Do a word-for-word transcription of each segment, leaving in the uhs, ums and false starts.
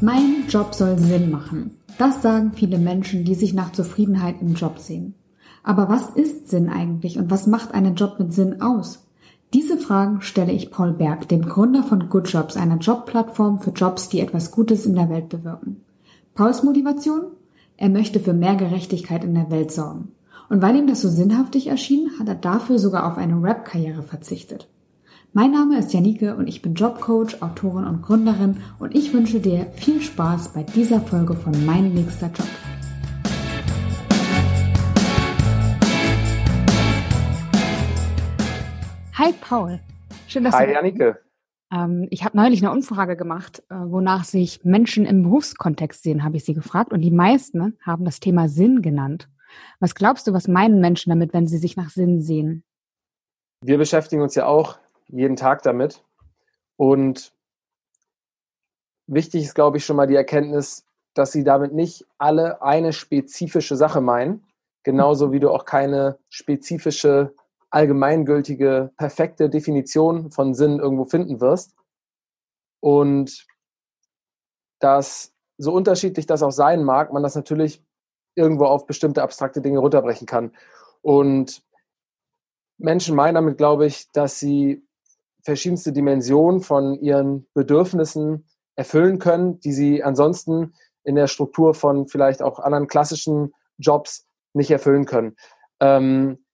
Mein Job soll Sinn machen. Das sagen viele Menschen, die sich nach Zufriedenheit im Job sehen. Aber was ist Sinn eigentlich und was macht einen Job mit Sinn aus? Diese Fragen stelle ich Paul Berg, dem Gründer von Good Jobs, einer Jobplattform für Jobs, die etwas Gutes in der Welt bewirken. Pauls Motivation? Er möchte für mehr Gerechtigkeit in der Welt sorgen. Und weil ihm das so sinnhaftig erschien, hat er dafür sogar auf eine Rap-Karriere verzichtet. Mein Name ist Janike und ich bin Jobcoach, Autorin und Gründerin und ich wünsche dir viel Spaß bei dieser Folge von Mein nächster Job. Hi Paul, schön, dass Hi du... Janike. Ähm, ich habe neulich eine Umfrage gemacht, äh, wonach sich Menschen im Berufskontext sehen, habe ich sie gefragt und die meisten haben das Thema Sinn genannt. Was glaubst du, was meinen Menschen damit, wenn sie sich nach Sinn sehen? Wir beschäftigen uns ja auch jeden Tag damit. Und wichtig ist, glaube ich, schon mal die Erkenntnis, dass sie damit nicht alle eine spezifische Sache meinen. Genauso wie du auch keine spezifische, allgemeingültige, perfekte Definition von Sinn irgendwo finden wirst. Und dass, so unterschiedlich das auch sein mag, man das natürlich irgendwo auf bestimmte abstrakte Dinge runterbrechen kann. Und Menschen meinen damit, glaube ich, dass sie verschiedenste Dimensionen von ihren Bedürfnissen erfüllen können, die sie ansonsten in der Struktur von vielleicht auch anderen klassischen Jobs nicht erfüllen können. Ähm,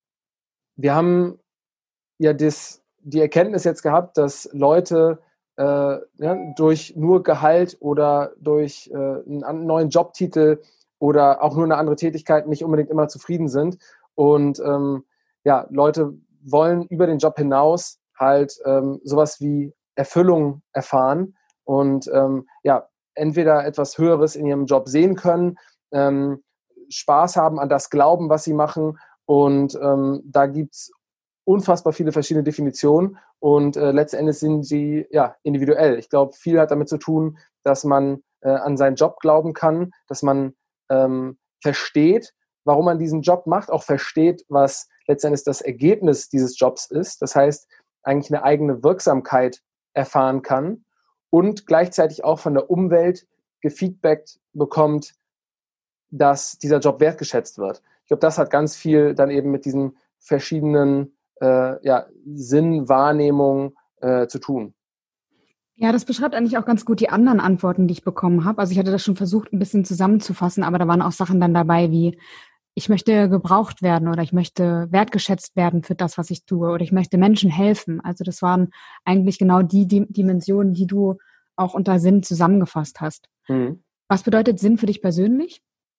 wir haben ja das, die Erkenntnis jetzt gehabt, dass Leute äh, ja, durch nur Gehalt oder durch äh, einen neuen Jobtitel oder auch nur eine andere Tätigkeit nicht unbedingt immer zufrieden sind. Und ähm, ja, Leute wollen über den Job hinaus halt ähm, sowas wie Erfüllung erfahren und ähm, ja, entweder etwas Höheres in ihrem Job sehen können, ähm, Spaß haben an das Glauben, was sie machen und ähm, da gibt es unfassbar viele verschiedene Definitionen und äh, letztendlich sind sie ja individuell. Ich glaube, viel hat damit zu tun, dass man äh, an seinen Job glauben kann, dass man ähm, versteht, warum man diesen Job macht, auch versteht, was letztendlich das Ergebnis dieses Jobs ist. Das heißt, eigentlich eine eigene Wirksamkeit erfahren kann und gleichzeitig auch von der Umwelt gefeedbackt bekommt, dass dieser Job wertgeschätzt wird. Ich glaube, das hat ganz viel dann eben mit diesen verschiedenen äh, ja, Sinnwahrnehmungen äh, zu tun. Ja, das beschreibt eigentlich auch ganz gut die anderen Antworten, die ich bekommen habe. Also ich hatte das schon versucht, ein bisschen zusammenzufassen, aber da waren auch Sachen dann dabei wie, ich möchte gebraucht werden oder ich möchte wertgeschätzt werden für das, was ich tue oder ich möchte Menschen helfen. Also das waren eigentlich genau die, die Dimensionen, die du auch unter Sinn zusammengefasst hast. Mhm. Was bedeutet Sinn für dich persönlich?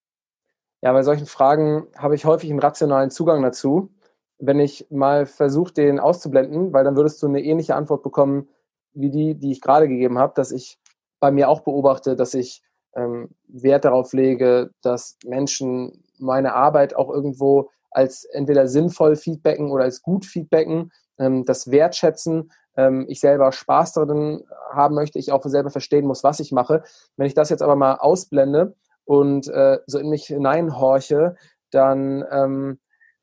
Ja, bei solchen Fragen habe ich häufig einen rationalen Zugang dazu. Wenn ich mal versuche, den auszublenden, weil dann würdest du eine ähnliche Antwort bekommen wie die, die ich gerade gegeben habe, dass ich bei mir auch beobachte, dass ich ähm, Wert darauf lege, dass Menschen meine Arbeit auch irgendwo als entweder sinnvoll feedbacken oder als gut feedbacken, ähm, das wertschätzen, ähm, ich selber Spaß darin haben möchte, ich auch selber verstehen muss, was ich mache. Wenn ich das jetzt aber mal ausblende und äh, so in mich hineinhorche, dann ähm,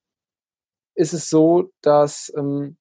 ist es so, dass ähm,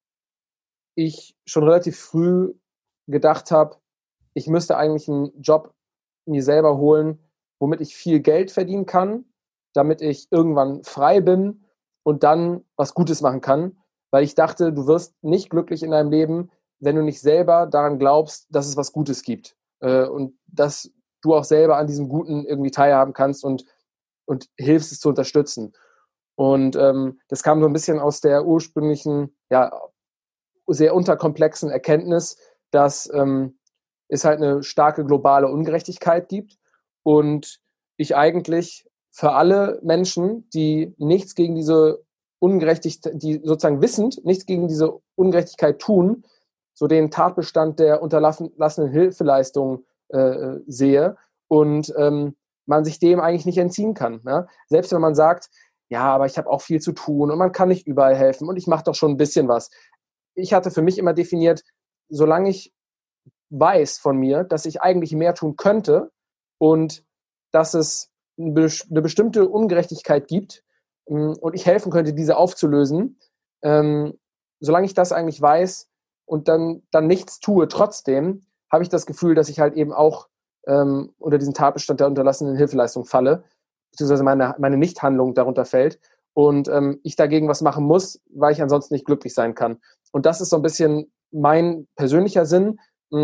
ich schon relativ früh gedacht habe, ich müsste eigentlich einen Job mir selber holen, womit ich viel Geld verdienen kann, damit ich irgendwann frei bin und dann was Gutes machen kann, weil ich dachte, du wirst nicht glücklich in deinem Leben, wenn du nicht selber daran glaubst, dass es was Gutes gibt äh, und dass du auch selber an diesem Guten irgendwie teilhaben kannst und, und hilfst es zu unterstützen. Und ähm, das kam so ein bisschen aus der ursprünglichen, ja, sehr unterkomplexen Erkenntnis, dass ähm, es halt eine starke globale Ungerechtigkeit gibt und ich eigentlich für alle Menschen, die nichts gegen diese Ungerechtigkeit, die sozusagen wissend nichts gegen diese Ungerechtigkeit tun, so den Tatbestand der unterlassenen Hilfeleistung äh, sehe und ähm, man sich dem eigentlich nicht entziehen kann. Ne? Selbst wenn man sagt, ja, aber ich habe auch viel zu tun und man kann nicht überall helfen und ich mache doch schon ein bisschen was. Ich hatte für mich immer definiert, solange ich weiß von mir, dass ich eigentlich mehr tun könnte und dass es eine bestimmte Ungerechtigkeit gibt und ich helfen könnte, diese aufzulösen, ähm, solange ich das eigentlich weiß und dann, dann nichts tue, trotzdem habe ich das Gefühl, dass ich halt eben auch ähm, unter diesen Tatbestand der unterlassenen Hilfeleistung falle, beziehungsweise meine, meine Nichthandlung darunter fällt und ähm, ich dagegen was machen muss, weil ich ansonsten nicht glücklich sein kann. Und das ist so ein bisschen mein persönlicher Sinn.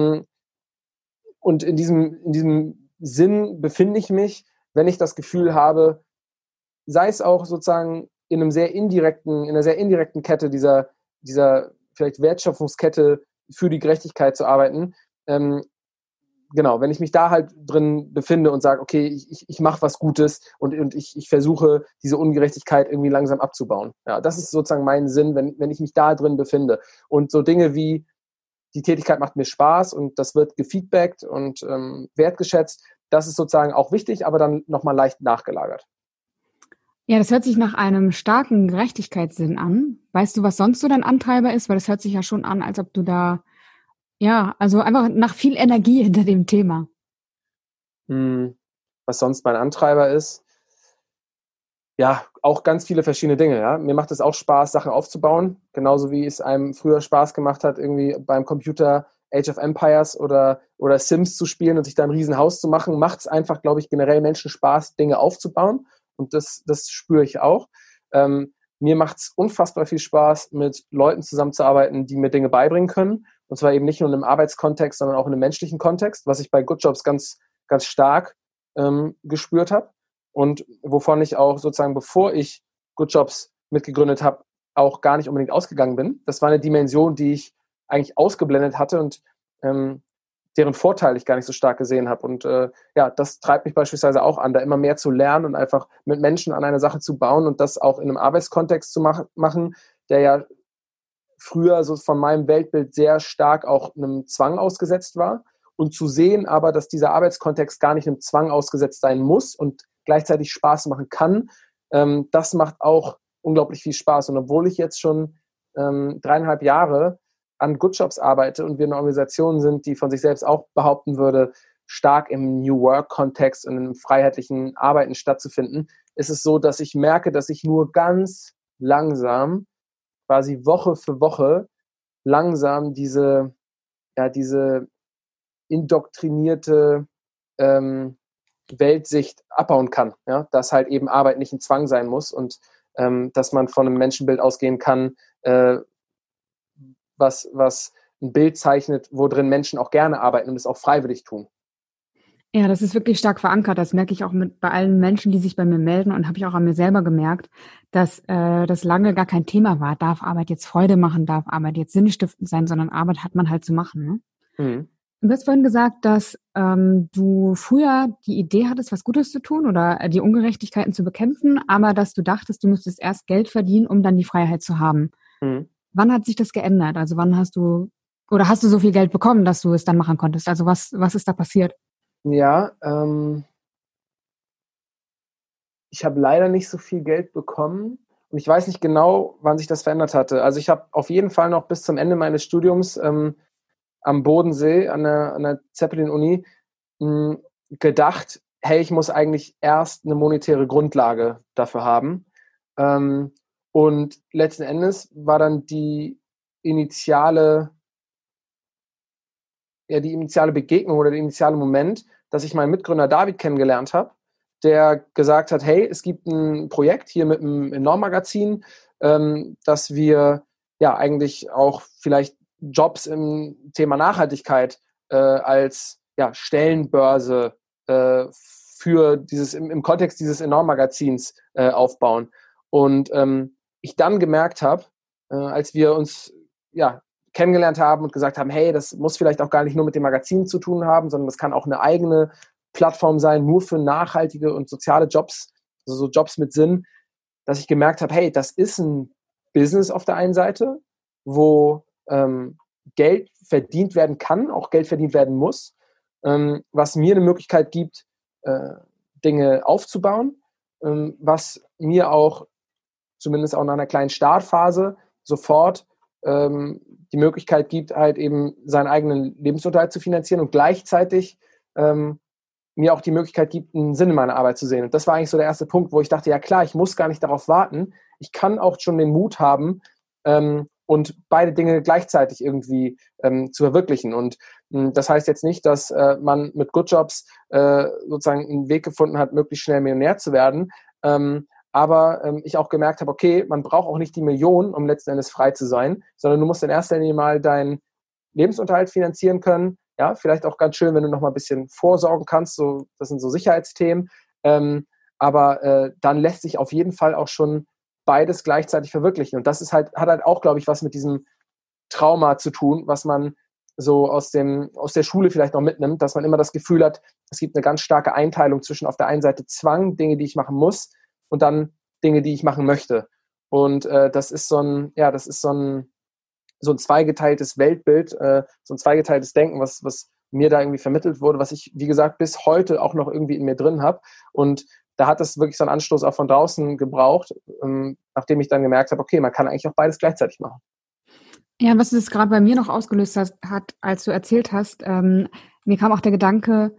Und in diesem, in diesem Sinn befinde ich mich, wenn ich das Gefühl habe, sei es auch sozusagen in einem sehr indirekten, in einer sehr indirekten Kette dieser, dieser vielleicht Wertschöpfungskette für die Gerechtigkeit zu arbeiten. Ähm, genau, wenn ich mich da halt drin befinde und sage, okay, ich, ich, ich mache was Gutes und, und ich, ich versuche, diese Ungerechtigkeit irgendwie langsam abzubauen. Ja, das ist sozusagen mein Sinn, wenn, wenn ich mich da drin befinde. Und so Dinge wie, die Tätigkeit macht mir Spaß und das wird gefeedbackt und ähm, wertgeschätzt, das ist sozusagen auch wichtig, aber dann nochmal leicht nachgelagert. Ja, das hört sich nach einem starken Gerechtigkeitssinn an. Weißt du, was sonst so dein Antreiber ist? Weil das hört sich ja schon an, als ob du da, ja, also einfach nach viel Energie hinter dem Thema. Hm, was sonst mein Antreiber ist? Ja, auch ganz viele verschiedene Dinge. Ja. Mir macht es auch Spaß, Sachen aufzubauen, genauso wie es einem früher Spaß gemacht hat, irgendwie beim Computer Age of Empires oder, oder Sims zu spielen und sich da ein Riesenhaus zu machen, macht es einfach, glaube ich, generell Menschen Spaß, Dinge aufzubauen. Und das, das spüre ich auch. Ähm, mir macht es unfassbar viel Spaß, mit Leuten zusammenzuarbeiten, die mir Dinge beibringen können. Und zwar eben nicht nur in einem Arbeitskontext, sondern auch in einem menschlichen Kontext, was ich bei Good Jobs ganz, ganz stark ähm, gespürt habe. Und wovon ich auch sozusagen, bevor ich Good Jobs mitgegründet habe, auch gar nicht unbedingt ausgegangen bin. Das war eine Dimension, die ich eigentlich ausgeblendet hatte und ähm, deren Vorteil ich gar nicht so stark gesehen habe. Und äh, ja, das treibt mich beispielsweise auch an, da immer mehr zu lernen und einfach mit Menschen an einer Sache zu bauen und das auch in einem Arbeitskontext zu mach- machen, der ja früher so von meinem Weltbild sehr stark auch einem Zwang ausgesetzt war. Und zu sehen aber, dass dieser Arbeitskontext gar nicht einem Zwang ausgesetzt sein muss und gleichzeitig Spaß machen kann, ähm, das macht auch unglaublich viel Spaß. Und obwohl ich jetzt schon ähm, dreieinhalb Jahre an Good Jobs arbeite und wir eine Organisation sind, die von sich selbst auch behaupten würde, stark im New Work-Kontext und im freiheitlichen Arbeiten stattzufinden, ist es so, dass ich merke, dass ich nur ganz langsam, quasi Woche für Woche, langsam diese, ja, diese indoktrinierte ähm, Weltsicht abbauen kann. Ja? Dass halt eben Arbeit nicht ein Zwang sein muss und ähm, dass man von einem Menschenbild ausgehen kann, äh, was, was ein Bild zeichnet, wo drin Menschen auch gerne arbeiten und es auch freiwillig tun. Ja, das ist wirklich stark verankert. Das merke ich auch mit bei allen Menschen, die sich bei mir melden und habe ich auch an mir selber gemerkt, dass äh, das lange gar kein Thema war. Darf Arbeit jetzt Freude machen? Darf Arbeit jetzt sinnstiftend sein? Sondern Arbeit hat man halt zu machen. Ne? Mhm. Du hast vorhin gesagt, dass ähm, du früher die Idee hattest, was Gutes zu tun oder äh, die Ungerechtigkeiten zu bekämpfen, aber dass du dachtest, du müsstest erst Geld verdienen, um dann die Freiheit zu haben. Mhm. Wann hat sich das geändert? Also wann hast du oder hast du so viel Geld bekommen, dass du es dann machen konntest? Also was was ist da passiert? Ja, ähm, ich habe leider nicht so viel Geld bekommen und ich weiß nicht genau, wann sich das verändert hatte. Also ich habe auf jeden Fall noch bis zum Ende meines Studiums ähm, am Bodensee an der, an der Zeppelin-Uni mh, gedacht, hey, ich muss eigentlich erst eine monetäre Grundlage dafür haben. Ähm, und letzten Endes war dann die initiale, ja, die initiale Begegnung oder der initiale Moment, dass ich meinen Mitgründer David kennengelernt habe, der gesagt hat, hey, es gibt ein Projekt hier mit einem Enorm-Magazin, ähm, dass wir ja eigentlich auch vielleicht Jobs im Thema Nachhaltigkeit äh, als ja, Stellenbörse äh, für dieses, im, im Kontext dieses Enorm-Magazins äh, aufbauen. Und ähm, ich dann gemerkt habe, äh, als wir uns ja, kennengelernt haben und gesagt haben, hey, das muss vielleicht auch gar nicht nur mit dem Magazin zu tun haben, sondern das kann auch eine eigene Plattform sein, nur für nachhaltige und soziale Jobs, also so Jobs mit Sinn, dass ich gemerkt habe, hey, das ist ein Business auf der einen Seite, wo ähm, Geld verdient werden kann, auch Geld verdient werden muss, ähm, was mir eine Möglichkeit gibt, äh, Dinge aufzubauen, ähm, was mir auch, zumindest auch nach einer kleinen Startphase, sofort ähm, die Möglichkeit gibt, halt eben seinen eigenen Lebensunterhalt zu finanzieren und gleichzeitig ähm, mir auch die Möglichkeit gibt, einen Sinn in meiner Arbeit zu sehen. Und das war eigentlich so der erste Punkt, wo ich dachte, ja klar, ich muss gar nicht darauf warten. Ich kann auch schon den Mut haben, ähm, und beide Dinge gleichzeitig irgendwie ähm, zu verwirklichen. Und mh, das heißt jetzt nicht, dass äh, man mit Good Jobs äh, sozusagen einen Weg gefunden hat, möglichst schnell Millionär zu werden. Ähm, aber ähm, ich auch gemerkt habe, okay, man braucht auch nicht die Millionen, um letzten Endes frei zu sein, sondern du musst in erster Linie mal deinen Lebensunterhalt finanzieren können. Ja, vielleicht auch ganz schön, wenn du noch mal ein bisschen vorsorgen kannst. So, das sind so Sicherheitsthemen. Ähm, aber äh, dann lässt sich auf jeden Fall auch schon beides gleichzeitig verwirklichen. Und das ist halt, hat halt auch, glaube ich, was mit diesem Trauma zu tun, was man so aus dem, aus der Schule vielleicht noch mitnimmt, dass man immer das Gefühl hat, es gibt eine ganz starke Einteilung zwischen auf der einen Seite Zwang, Dinge, die ich machen muss, und dann Dinge, die ich machen möchte. Und äh, das ist so ein, ja, das ist so ein, so ein zweigeteiltes Weltbild, äh, so ein zweigeteiltes Denken, was, was mir da irgendwie vermittelt wurde, was ich, wie gesagt, bis heute auch noch irgendwie in mir drin habe. Und da hat es wirklich so einen Anstoß auch von draußen gebraucht, ähm, nachdem ich dann gemerkt habe, okay, man kann eigentlich auch beides gleichzeitig machen. Ja, was es gerade bei mir noch ausgelöst hat, hat als du erzählt hast, ähm, mir kam auch der Gedanke,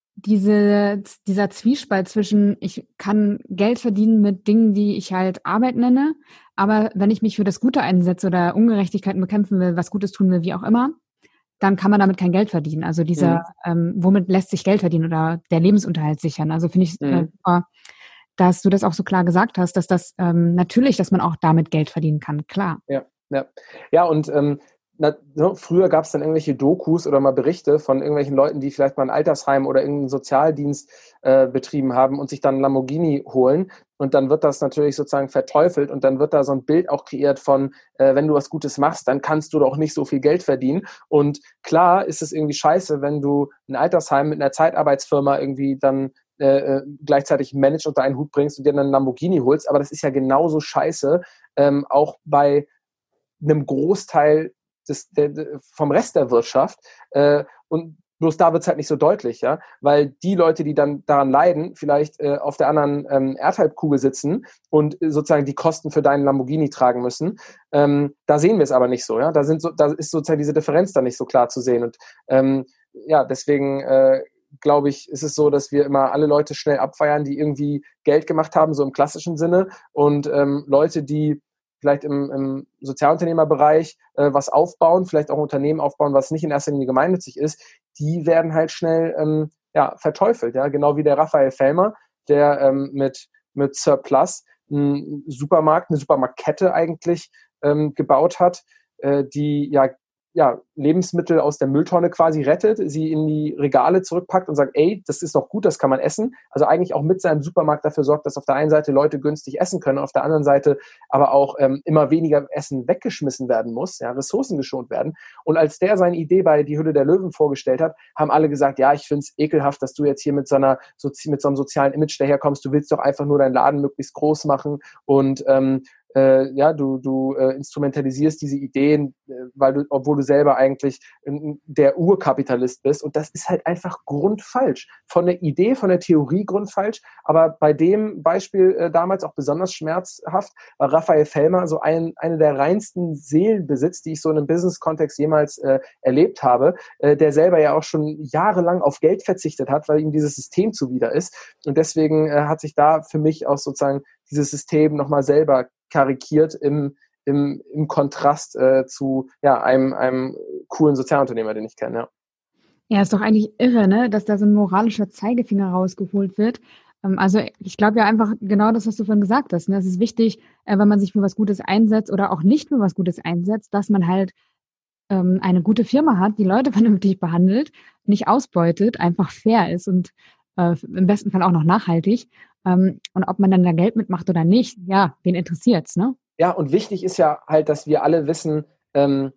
diese, dieser Zwiespalt zwischen, ich kann Geld verdienen mit Dingen, die ich halt Arbeit nenne, aber wenn ich mich für das Gute einsetze oder Ungerechtigkeiten bekämpfen will, was Gutes tun will, wie auch immer, dann kann man damit kein Geld verdienen. Also dieser, mhm. ähm, womit lässt sich Geld verdienen oder der Lebensunterhalt sichern? Also finde ich, mhm. äh, dass du das auch so klar gesagt hast, dass das ähm, natürlich, dass man auch damit Geld verdienen kann, klar. Ja, ja. Ja, und ähm, na, so, früher gab es dann irgendwelche Dokus oder mal Berichte von irgendwelchen Leuten, die vielleicht mal ein Altersheim oder irgendeinen Sozialdienst äh, betrieben haben und sich dann einen Lamborghini holen. Und dann wird das natürlich sozusagen verteufelt und dann wird da so ein Bild auch kreiert von, äh, wenn du was Gutes machst, dann kannst du doch nicht so viel Geld verdienen. Und klar ist es irgendwie scheiße, wenn du ein Altersheim mit einer Zeitarbeitsfirma irgendwie dann äh, gleichzeitig managst unter einen Hut bringst und dir dann einen Lamborghini holst. Aber das ist ja genauso scheiße, ähm, auch bei einem Großteil des, der, vom Rest der Wirtschaft. Äh, und bloß da wird es halt nicht so deutlich, ja, weil die Leute, die dann daran leiden, vielleicht äh, auf der anderen ähm, Erdhalbkugel sitzen und sozusagen die Kosten für deinen Lamborghini tragen müssen. Ähm, da sehen wir es aber nicht so, ja. Da sind so, da ist sozusagen diese Differenz dann nicht so klar zu sehen. Und ähm, ja, deswegen äh, glaube ich, ist es so, dass wir immer alle Leute schnell abfeiern, die irgendwie Geld gemacht haben, so im klassischen Sinne. Und ähm, Leute, die vielleicht im, im Sozialunternehmerbereich äh, was aufbauen, vielleicht auch ein Unternehmen aufbauen, was nicht in erster Linie gemeinnützig ist, die werden halt schnell ähm, ja, verteufelt. Ja? Genau wie der Raphael Fellmer, der ähm, mit, mit Surplus einen Supermarkt, eine Supermarktkette eigentlich ähm, gebaut hat, äh, die ja ja, Lebensmittel aus der Mülltonne quasi rettet, sie in die Regale zurückpackt und sagt, ey, das ist doch gut, das kann man essen. Also eigentlich auch mit seinem Supermarkt dafür sorgt, dass auf der einen Seite Leute günstig essen können, auf der anderen Seite aber auch ähm, immer weniger Essen weggeschmissen werden muss, ja, Ressourcen geschont werden. Und als der seine Idee bei Die Hülle der Löwen vorgestellt hat, haben alle gesagt, ja, ich finde es ekelhaft, dass du jetzt hier mit so einer so, mit so einem sozialen Image daherkommst. Du willst doch einfach nur deinen Laden möglichst groß machen und ähm, Äh, ja, du, du äh, instrumentalisierst diese Ideen, äh, weil du, obwohl du selber eigentlich äh, der Urkapitalist bist. Und das ist halt einfach grundfalsch. Von der Idee, von der Theorie grundfalsch. Aber bei dem Beispiel äh, damals auch besonders schmerzhaft, weil Raphael Fellmer so ein, eine der reinsten Seelen besitzt, die ich so in einem Business-Kontext jemals äh, erlebt habe, äh, der selber ja auch schon jahrelang auf Geld verzichtet hat, weil ihm dieses System zuwider ist. Und deswegen äh, hat sich da für mich auch sozusagen dieses System nochmal selber karikiert im, im, im Kontrast äh, zu ja, einem, einem coolen Sozialunternehmer, den ich kenne. Ja. Ja, ist doch eigentlich irre, ne, dass da so ein moralischer Zeigefinger rausgeholt wird. Ähm, also ich glaube ja einfach genau das, was du vorhin gesagt hast. Ne? Es ist wichtig, äh, wenn man sich für was Gutes einsetzt oder auch nicht für was Gutes einsetzt, dass man halt ähm, eine gute Firma hat, die Leute vernünftig behandelt, nicht ausbeutet, einfach fair ist und äh, im besten Fall auch noch nachhaltig. Ähm, und ob man dann da Geld mitmacht oder nicht, ja, wen interessiert's, ne? Ja, und wichtig ist ja halt, dass wir alle wissen, ähm,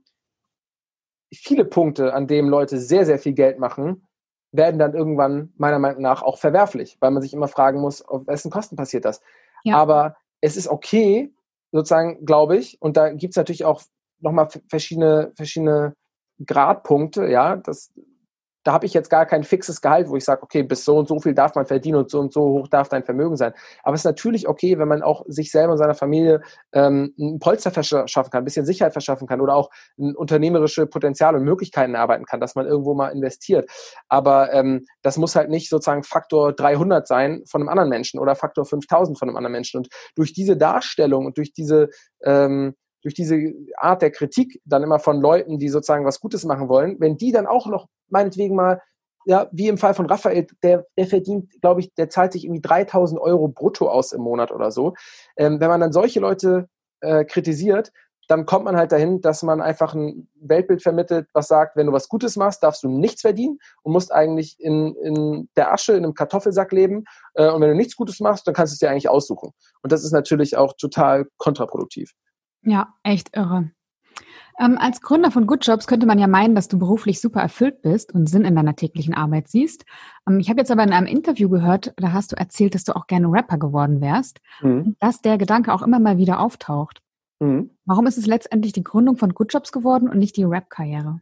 viele Punkte, an denen Leute sehr, sehr viel Geld machen, werden dann irgendwann meiner Meinung nach auch verwerflich, weil man sich immer fragen muss, auf wessen Kosten passiert das. Ja. Aber es ist okay, sozusagen, glaube ich, und da gibt es natürlich auch nochmal verschiedene, verschiedene Gradpunkte, ja, das da habe ich jetzt gar kein fixes Gehalt, wo ich sage, okay, bis so und so viel darf man verdienen und so und so hoch darf dein Vermögen sein. Aber es ist natürlich okay, wenn man auch sich selber und seiner Familie ähm, ein Polster verschaffen kann, ein bisschen Sicherheit verschaffen kann oder auch ein unternehmerische Potenzial und Möglichkeiten erarbeiten kann, dass man irgendwo mal investiert. Aber ähm, das muss halt nicht sozusagen Faktor dreihundert sein von einem anderen Menschen oder Faktor fünftausend von einem anderen Menschen. Und durch diese Darstellung und durch diese ähm, durch diese Art der Kritik dann immer von Leuten, die sozusagen was Gutes machen wollen, wenn die dann auch noch meinetwegen mal, ja, wie im Fall von Raphael, der, der verdient, glaube ich, der zahlt sich irgendwie dreitausend Euro brutto aus im Monat oder so. Ähm, wenn man dann solche Leute äh, kritisiert, dann kommt man halt dahin, dass man einfach ein Weltbild vermittelt, was sagt, wenn du was Gutes machst, darfst du nichts verdienen und musst eigentlich in, in der Asche, in einem Kartoffelsack leben. Äh, und wenn du nichts Gutes machst, dann kannst du es dir eigentlich aussuchen. Und das ist natürlich auch total kontraproduktiv. Ja, echt irre. Ähm, als Gründer von Good Jobs könnte man ja meinen, dass du beruflich super erfüllt bist und Sinn in deiner täglichen Arbeit siehst. Ähm, ich habe jetzt aber in einem Interview gehört, da hast du erzählt, dass du auch gerne Rapper geworden wärst Mhm. und dass der Gedanke auch immer mal wieder auftaucht. Mhm. Warum ist es letztendlich die Gründung von Good Jobs geworden und nicht die Rap-Karriere?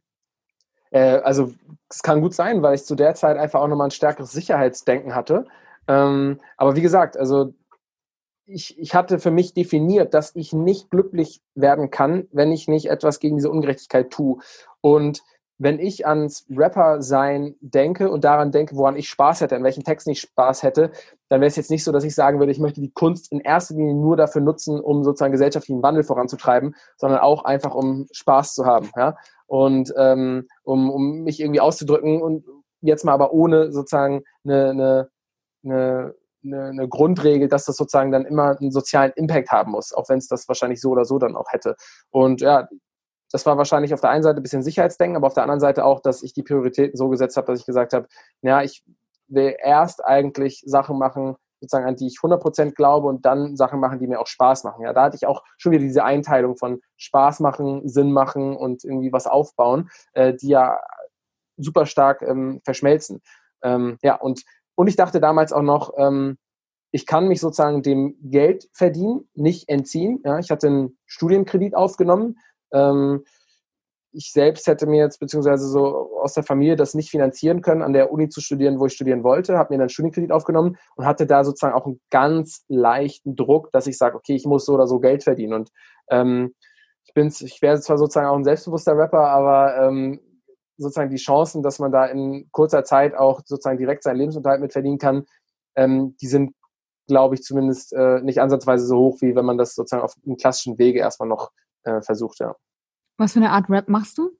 Äh, also es kann gut sein, weil ich zu der Zeit einfach auch nochmal ein stärkeres Sicherheitsdenken hatte. Ähm, aber wie gesagt, also ich, ich hatte für mich definiert, dass ich nicht glücklich werden kann, wenn ich nicht etwas gegen diese Ungerechtigkeit tue. Und wenn ich ans Rapper-Sein denke und daran denke, woran ich Spaß hätte, an welchen Texten ich Spaß hätte, dann wäre es jetzt nicht so, dass ich sagen würde, ich möchte die Kunst in erster Linie nur dafür nutzen, um sozusagen gesellschaftlichen Wandel voranzutreiben, sondern auch einfach, um Spaß zu haben, ja, und ähm, um, um mich irgendwie auszudrücken und jetzt mal aber ohne sozusagen eine, eine, eine Eine, eine Grundregel, dass das sozusagen dann immer einen sozialen Impact haben muss, auch wenn es das wahrscheinlich so oder so dann auch hätte. Und ja, das war wahrscheinlich auf der einen Seite ein bisschen Sicherheitsdenken, aber auf der anderen Seite auch, dass ich die Prioritäten so gesetzt habe, dass ich gesagt habe, ja, ich will erst eigentlich Sachen machen, sozusagen, an die ich hundert Prozent glaube und dann Sachen machen, die mir auch Spaß machen. Ja, da hatte ich auch schon wieder diese Einteilung von Spaß machen, Sinn machen und irgendwie was aufbauen, äh, die ja super stark ähm, verschmelzen. Ähm, ja, und Und ich dachte damals auch noch, ähm, ich kann mich sozusagen dem Geld verdienen, nicht entziehen. Ja, ich hatte einen Studienkredit aufgenommen. Ähm, ich selbst hätte mir jetzt beziehungsweise so aus der Familie das nicht finanzieren können, an der Uni zu studieren, wo ich studieren wollte, habe mir dann einen Studienkredit aufgenommen und hatte da sozusagen auch einen ganz leichten Druck, dass ich sage, okay, ich muss so oder so Geld verdienen. Und ähm, ich bin, ich wäre zwar sozusagen auch ein selbstbewusster Rapper, aber ähm, sozusagen die Chancen, dass man da in kurzer Zeit auch sozusagen direkt seinen Lebensunterhalt mit verdienen kann, ähm, die sind, glaube ich, zumindest äh, nicht ansatzweise so hoch, wie wenn man das sozusagen auf einem klassischen Wege erstmal noch äh, versucht, ja. Was für eine Art Rap machst du?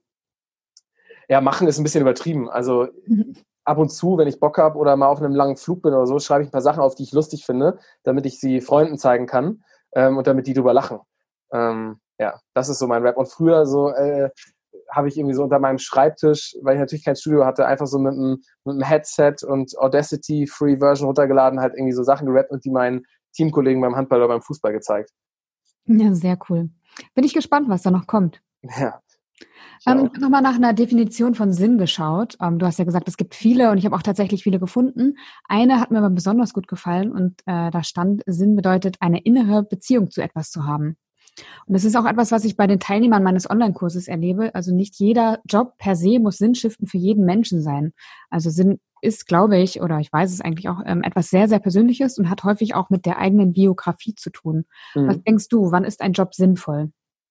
Ja, machen ist ein bisschen übertrieben. Also ab und zu, wenn ich Bock habe oder mal auf einem langen Flug bin oder so, schreibe ich ein paar Sachen auf, die ich lustig finde, damit ich sie Freunden zeigen kann ähm, und damit die drüber lachen. Ähm, ja, das ist so mein Rap. Und früher so äh, habe ich irgendwie so unter meinem Schreibtisch, weil ich natürlich kein Studio hatte, einfach so mit einem, mit einem Headset und Audacity Free Version runtergeladen, halt irgendwie so Sachen gerappt und die meinen Teamkollegen beim Handball oder beim Fußball gezeigt. Ja, sehr cool. Bin ich gespannt, was da noch kommt. Ja. Ähm, ich habe nochmal nach einer Definition von Sinn geschaut. Ähm, du hast ja gesagt, es gibt viele und ich habe auch tatsächlich viele gefunden. Eine hat mir aber besonders gut gefallen und äh, da stand, Sinn bedeutet, eine innere Beziehung zu etwas zu haben. Und das ist auch etwas, was ich bei den Teilnehmern meines Online-Kurses erlebe. Also nicht jeder Job per se muss sinnstiftend für jeden Menschen sein. Also Sinn ist, glaube ich, oder ich weiß es eigentlich auch, ähm, etwas sehr, sehr Persönliches und hat häufig auch mit der eigenen Biografie zu tun. Mhm. Was denkst du, wann ist ein Job sinnvoll?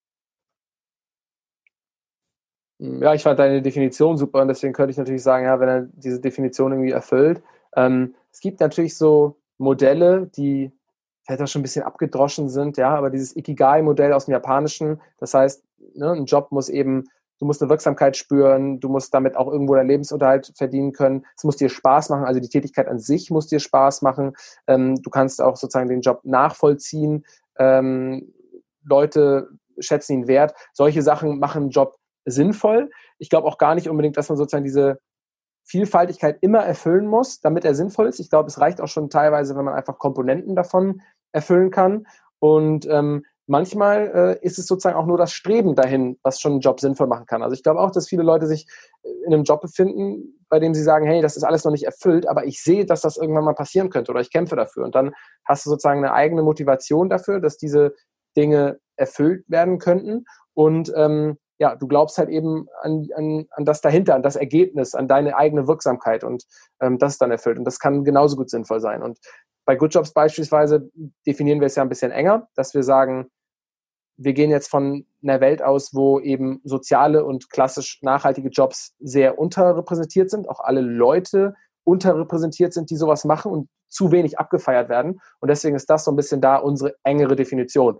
Ja, ich fand deine Definition super und deswegen könnte ich natürlich sagen, ja, wenn er diese Definition irgendwie erfüllt. Ähm, es gibt natürlich so Modelle, die vielleicht auch schon ein bisschen abgedroschen sind, ja, aber dieses Ikigai-Modell aus dem Japanischen, das heißt, ne, ein Job muss eben, du musst eine Wirksamkeit spüren, du musst damit auch irgendwo deinen Lebensunterhalt verdienen können, es muss dir Spaß machen, also die Tätigkeit an sich muss dir Spaß machen, ähm, du kannst auch sozusagen den Job nachvollziehen, ähm, Leute schätzen ihn wert, solche Sachen machen einen Job sinnvoll. Ich glaube auch gar nicht unbedingt, dass man sozusagen diese Vielfaltigkeit immer erfüllen muss, damit er sinnvoll ist. Ich glaube, es reicht auch schon teilweise, wenn man einfach Komponenten davon erfüllen kann. Und ähm, manchmal äh, ist es sozusagen auch nur das Streben dahin, was schon einen Job sinnvoll machen kann. Also ich glaube auch, dass viele Leute sich in einem Job befinden, bei dem sie sagen, hey, das ist alles noch nicht erfüllt, aber ich sehe, dass das irgendwann mal passieren könnte oder ich kämpfe dafür. Und dann hast du sozusagen eine eigene Motivation dafür, dass diese Dinge erfüllt werden könnten. Und ähm, ja, du glaubst halt eben an, an, an das dahinter, an das Ergebnis, an deine eigene Wirksamkeit und ähm, das ist dann erfüllt. Und das kann genauso gut sinnvoll sein. Und bei Good Jobs beispielsweise definieren wir es ja ein bisschen enger, dass wir sagen, wir gehen jetzt von einer Welt aus, wo eben soziale und klassisch nachhaltige Jobs sehr unterrepräsentiert sind, auch alle Leute unterrepräsentiert sind, die sowas machen und zu wenig abgefeiert werden. Und deswegen ist das so ein bisschen da unsere engere Definition.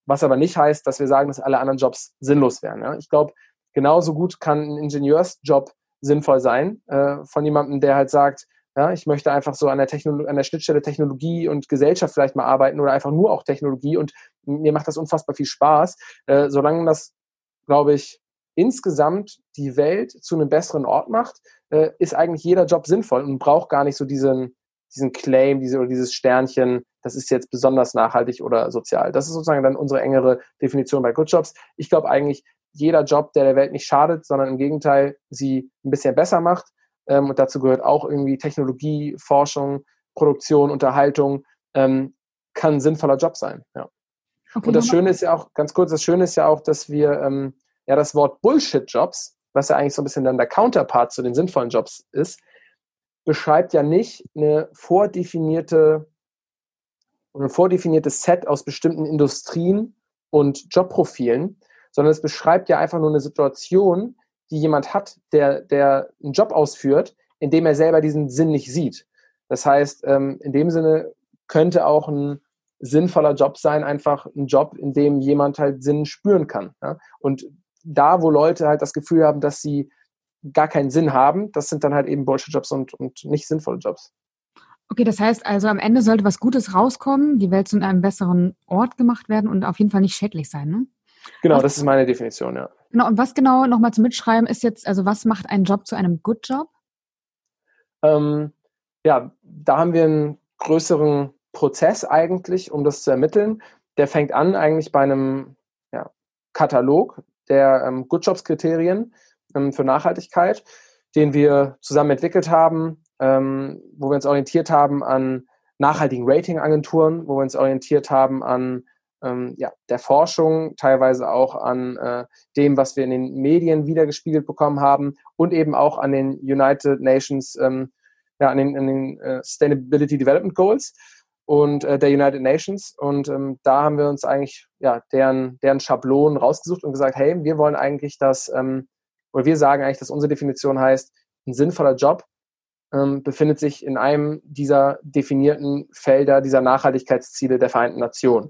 was aber nicht heißt, dass wir sagen, dass alle anderen Jobs sinnlos wären. Ja? Ich glaube, genauso gut kann ein Ingenieursjob sinnvoll sein, äh, von jemandem, der halt sagt, ja, ich möchte einfach so an der, Technologie, an der Schnittstelle Technologie und Gesellschaft vielleicht mal arbeiten oder einfach nur auch Technologie und mir macht das unfassbar viel Spaß, äh, solange das, glaube ich, insgesamt die Welt zu einem besseren Ort macht, äh, ist eigentlich jeder Job sinnvoll und braucht gar nicht so diesen, diesen Claim, diese, oder dieses Sternchen, das ist jetzt besonders nachhaltig oder sozial. Das ist sozusagen dann unsere engere Definition bei Good Jobs. Ich glaube eigentlich, jeder Job, der der Welt nicht schadet, sondern im Gegenteil sie ein bisschen besser macht, ähm, und dazu gehört auch irgendwie Technologie, Forschung, Produktion, Unterhaltung, ähm, kann ein sinnvoller Job sein. Ja. Okay, und das Schöne ist ja auch, ganz kurz, das Schöne ist ja auch, dass wir ähm, ja das Wort Bullshit-Jobs, was ja eigentlich so ein bisschen dann der Counterpart zu den sinnvollen Jobs ist, beschreibt ja nicht eine vordefinierte, ein vordefiniertes Set aus bestimmten Industrien und Jobprofilen, sondern es beschreibt ja einfach nur eine Situation, die jemand hat, der, der einen Job ausführt, in dem er selber diesen Sinn nicht sieht. Das heißt, ähm, in dem Sinne könnte auch ein sinnvoller Job sein, einfach ein Job, in dem jemand halt Sinn spüren kann. Ja? Und da, wo Leute halt das Gefühl haben, dass sie gar keinen Sinn haben, das sind dann halt eben Bullshit-Jobs und, und nicht sinnvolle Jobs. Okay, das heißt also, am Ende sollte was Gutes rauskommen, die Welt zu einem besseren Ort gemacht werden und auf jeden Fall nicht schädlich sein, ne? Genau, was, das ist meine Definition, ja. Genau, und was genau nochmal zum Mitschreiben ist jetzt, also was macht einen Job zu einem Good Job? Ähm, ja, da haben wir einen größeren Prozess eigentlich, um das zu ermitteln. Der fängt an eigentlich bei einem ja, Katalog der ähm, Good Jobs-Kriterien ähm, für Nachhaltigkeit, den wir zusammen entwickelt haben, ähm, wo wir uns orientiert haben an nachhaltigen Ratingagenturen, wo wir uns orientiert haben an ähm, ja, der Forschung, teilweise auch an äh, dem, was wir in den Medien wiedergespiegelt bekommen haben und eben auch an den United Nations, ähm, ja, an den, an den äh, Sustainability Development Goals und äh, der United Nations. Und ähm, da haben wir uns eigentlich ja, deren, deren Schablonen rausgesucht und gesagt, hey, wir wollen eigentlich, dass, ähm, oder wir sagen eigentlich, dass unsere Definition heißt, ein sinnvoller Job ähm, befindet sich in einem dieser definierten Felder, dieser Nachhaltigkeitsziele der Vereinten Nationen.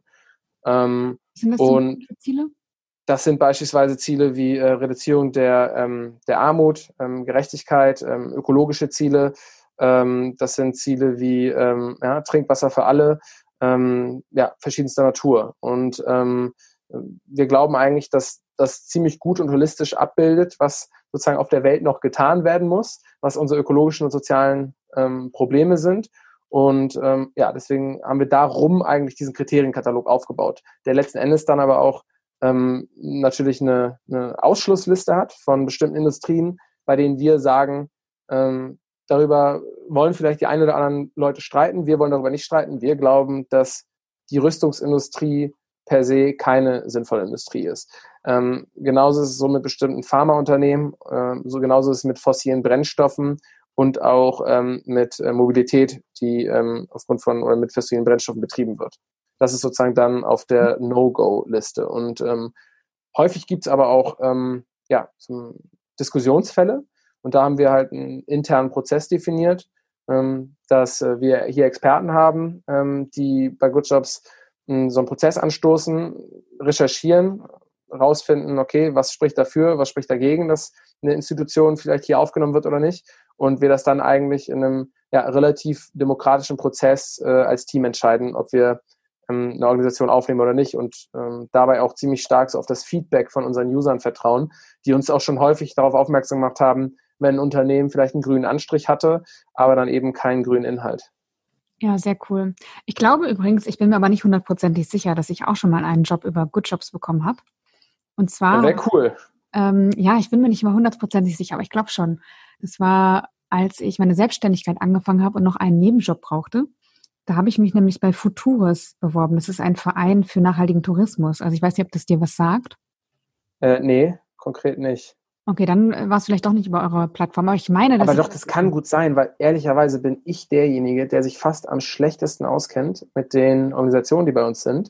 Ähm, sind das und zum Ziele? Das sind beispielsweise Ziele wie äh, Reduzierung der, ähm, der Armut, ähm, Gerechtigkeit, ähm, ökologische Ziele. Ähm, das sind Ziele wie ähm, ja, Trinkwasser für alle, ähm, ja, verschiedenster Natur. Und ähm, wir glauben eigentlich, dass das ziemlich gut und holistisch abbildet, was sozusagen auf der Welt noch getan werden muss, was unsere ökologischen und sozialen ähm, Probleme sind. Und ähm, ja, deswegen haben wir darum eigentlich diesen Kriterienkatalog aufgebaut, der letzten Endes dann aber auch ähm, natürlich eine, eine Ausschlussliste hat von bestimmten Industrien, bei denen wir sagen, ähm, darüber wollen vielleicht die ein oder anderen Leute streiten, wir wollen darüber nicht streiten. Wir glauben, dass die Rüstungsindustrie per se keine sinnvolle Industrie ist. Ähm, genauso ist es so mit bestimmten Pharmaunternehmen, äh, so genauso ist es mit fossilen Brennstoffen und auch ähm, mit äh, Mobilität, die ähm, aufgrund von oder mit fossilen Brennstoffen betrieben wird. Das ist sozusagen dann auf der No-Go-Liste. Und ähm, häufig gibt es aber auch ähm, ja, so Diskussionsfälle. Und da haben wir halt einen internen Prozess definiert, ähm, dass äh, wir hier Experten haben, ähm, die bei Good Jobs äh, so einen Prozess anstoßen, recherchieren, rausfinden, okay, was spricht dafür, was spricht dagegen, dass eine Institution vielleicht hier aufgenommen wird oder nicht. Und wir das dann eigentlich in einem ja, relativ demokratischen Prozess äh, als Team entscheiden, ob wir ähm, eine Organisation aufnehmen oder nicht und ähm, dabei auch ziemlich stark so auf das Feedback von unseren Usern vertrauen, die uns auch schon häufig darauf aufmerksam gemacht haben, wenn ein Unternehmen vielleicht einen grünen Anstrich hatte, aber dann eben keinen grünen Inhalt. Ja, sehr cool. Ich glaube übrigens, ich bin mir aber nicht hundertprozentig sicher, dass ich auch schon mal einen Job über Good Jobs bekommen habe. Und zwar... Wäre cool. Ähm, ja, ich bin mir nicht mal hundertprozentig sicher, aber ich glaube schon. Das war, als ich meine Selbstständigkeit angefangen habe und noch einen Nebenjob brauchte. Da habe ich mich nämlich bei Futures beworben. Das ist ein Verein für nachhaltigen Tourismus. Also ich weiß nicht, ob das dir was sagt. Äh, nee, konkret nicht. Okay, dann war es vielleicht doch nicht über eure Plattform. Aber ich meine, dass Aber doch, das kann gut sein, weil ehrlicherweise bin ich derjenige, der sich fast am schlechtesten auskennt mit den Organisationen, die bei uns sind.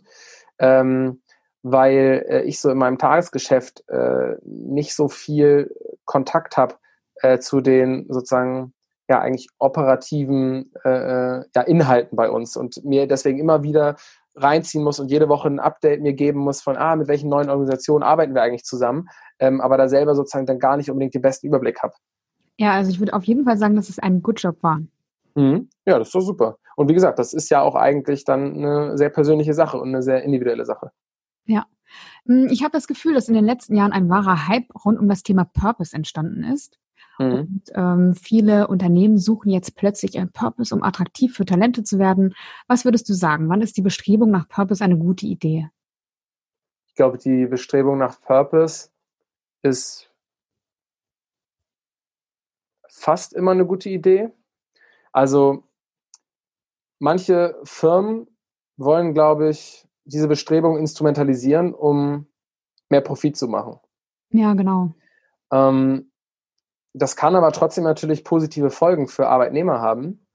Ähm, weil äh, ich so in meinem Tagesgeschäft äh, nicht so viel Kontakt habe äh, zu den sozusagen ja eigentlich operativen äh, ja, Inhalten bei uns und mir deswegen immer wieder reinziehen muss und jede Woche ein Update mir geben muss von, ah, mit welchen neuen Organisationen arbeiten wir eigentlich zusammen, ähm, aber da selber sozusagen dann gar nicht unbedingt den besten Überblick habe. Ja, also ich würde auf jeden Fall sagen, dass es ein Good Job war. Mhm. Ja, das ist doch super. Und wie gesagt, das ist ja auch eigentlich dann eine sehr persönliche Sache und eine sehr individuelle Sache. Ja. Ich habe das Gefühl, dass in den letzten Jahren ein wahrer Hype rund um das Thema Purpose entstanden ist. Mhm. Und ähm, viele Unternehmen suchen jetzt plötzlich einen Purpose, um attraktiv für Talente zu werden. Was würdest du sagen? Wann ist die Bestrebung nach Purpose eine gute Idee? Ich glaube, die Bestrebung nach Purpose ist fast immer eine gute Idee. Also manche Firmen wollen, glaube ich, diese Bestrebung instrumentalisieren, um mehr Profit zu machen. Ja, genau. Ähm, das kann aber trotzdem natürlich positive Folgen für Arbeitnehmer haben,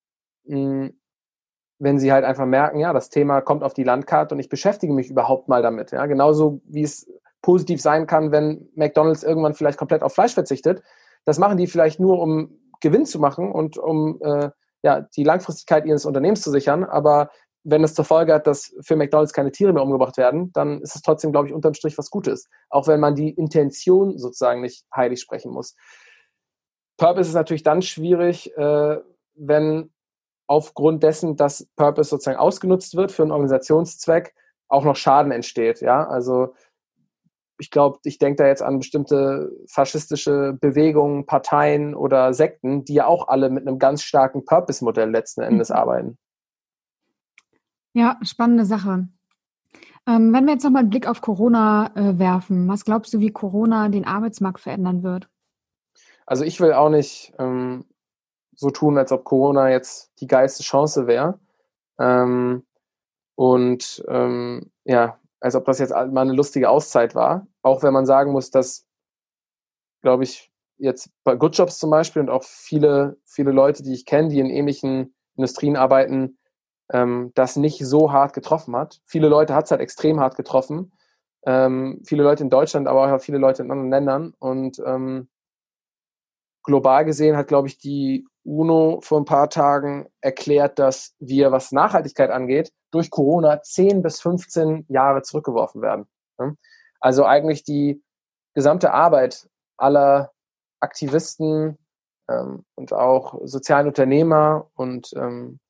wenn sie halt einfach merken, ja, das Thema kommt auf die Landkarte und ich beschäftige mich überhaupt mal damit. Ja? Genauso wie es positiv sein kann, wenn McDonald's irgendwann vielleicht komplett auf Fleisch verzichtet. Das machen die vielleicht nur, um Gewinn zu machen und um äh, ja, die Langfristigkeit ihres Unternehmens zu sichern. Aber wenn es zur Folge hat, dass für McDonald's keine Tiere mehr umgebracht werden, dann ist es trotzdem, glaube ich, unterm Strich was Gutes. Auch wenn man die Intention sozusagen nicht heilig sprechen muss. Purpose ist natürlich dann schwierig, äh, wenn aufgrund dessen, dass Purpose sozusagen ausgenutzt wird für einen Organisationszweck, auch noch Schaden entsteht. Ja, also ich glaube, ich denke da jetzt an bestimmte faschistische Bewegungen, Parteien oder Sekten, die ja auch alle mit einem ganz starken Purpose-Modell letzten Endes mhm. arbeiten. Ja, spannende Sache. Ähm, wenn wir jetzt nochmal einen Blick auf Corona äh, werfen, was glaubst du, wie Corona den Arbeitsmarkt verändern wird? Also ich will auch nicht ähm, so tun, als ob Corona jetzt die geilste Chance wäre. Ähm, und ähm, ja, als ob das jetzt mal eine lustige Auszeit war. Auch wenn man sagen muss, dass, glaube ich, jetzt bei Good Jobs zum Beispiel und auch viele, viele Leute, die ich kenne, die in ähnlichen Industrien arbeiten, ähm, das nicht so hart getroffen hat. Viele Leute hat es halt extrem hart getroffen. Ähm, viele Leute in Deutschland, aber auch viele Leute in anderen Ländern. Und ähm, global gesehen hat, glaube ich, die UNO vor ein paar Tagen erklärt, dass wir, was Nachhaltigkeit angeht, durch Corona zehn bis fünfzehn Jahre zurückgeworfen werden. Also eigentlich die gesamte Arbeit aller Aktivisten ähm, und auch sozialen Unternehmer und ähm,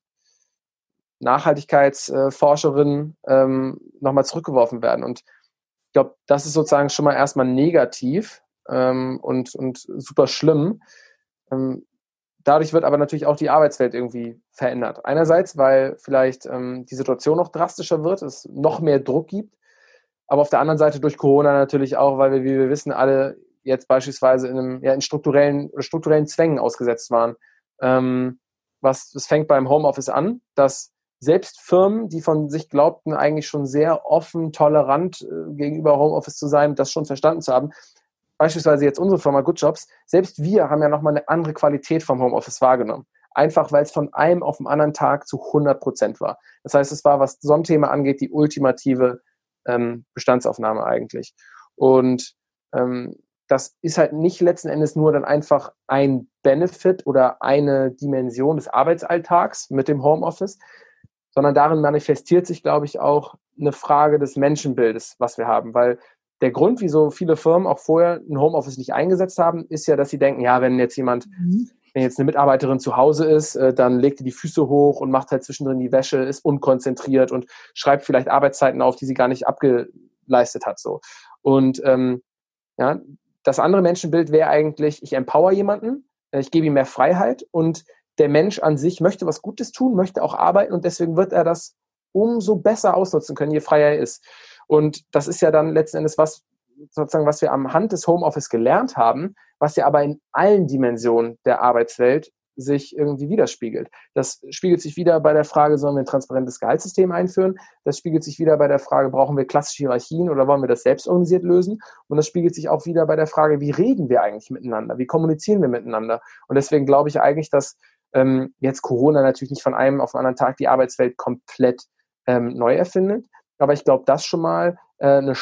Nachhaltigkeitsforscherinnen ähm, nochmal zurückgeworfen werden. Und ich glaube, das ist sozusagen schon mal erstmal negativ ähm, und, und super schlimm. Ähm, dadurch wird aber natürlich auch die Arbeitswelt irgendwie verändert. Einerseits, weil vielleicht ähm, die Situation noch drastischer wird, es noch mehr Druck gibt, aber auf der anderen Seite durch Corona natürlich auch, weil wir, wie wir wissen, alle jetzt beispielsweise in, einem, ja, in strukturellen oder strukturellen Zwängen ausgesetzt waren. Ähm, was, das fängt beim Homeoffice an, dass selbst Firmen, die von sich glaubten, eigentlich schon sehr offen, tolerant äh, gegenüber Homeoffice zu sein, das schon verstanden zu haben, beispielsweise jetzt unsere Firma Good Jobs, selbst wir haben ja nochmal eine andere Qualität vom Homeoffice wahrgenommen. Einfach, weil es von einem auf den anderen Tag zu hundert Prozent war. Das heißt, es war, was so ein Thema angeht, die ultimative ähm, Bestandsaufnahme eigentlich. Und ähm, das ist halt nicht letzten Endes nur dann einfach ein Benefit oder eine Dimension des Arbeitsalltags mit dem Homeoffice, sondern darin manifestiert sich, glaube ich, auch eine Frage des Menschenbildes, was wir haben. Weil der Grund, wieso viele Firmen auch vorher ein Homeoffice nicht eingesetzt haben, ist ja, dass sie denken, ja, wenn jetzt jemand, mhm. wenn jetzt eine Mitarbeiterin zu Hause ist, dann legt die die Füße hoch und macht halt zwischendrin die Wäsche, ist unkonzentriert und schreibt vielleicht Arbeitszeiten auf, die sie gar nicht abgeleistet hat. So. Und ähm, ja, das andere Menschenbild wäre eigentlich, ich empower jemanden, ich gebe ihm mehr Freiheit und der Mensch an sich möchte was Gutes tun, möchte auch arbeiten und deswegen wird er das umso besser ausnutzen können, je freier er ist. Und das ist ja dann letzten Endes was, sozusagen, was wir am Hand des Homeoffice gelernt haben, was ja aber in allen Dimensionen der Arbeitswelt sich irgendwie widerspiegelt. Das spiegelt sich wieder bei der Frage, sollen wir ein transparentes Gehaltssystem einführen? Das spiegelt sich wieder bei der Frage, brauchen wir klassische Hierarchien oder wollen wir das selbst organisiert lösen? Und das spiegelt sich auch wieder bei der Frage, wie reden wir eigentlich miteinander? Wie kommunizieren wir miteinander? Und deswegen glaube ich eigentlich, dass ähm, jetzt Corona natürlich nicht von einem auf den anderen Tag die Arbeitswelt komplett ähm, neu erfindet. Aber ich glaube, das schon mal äh, eine,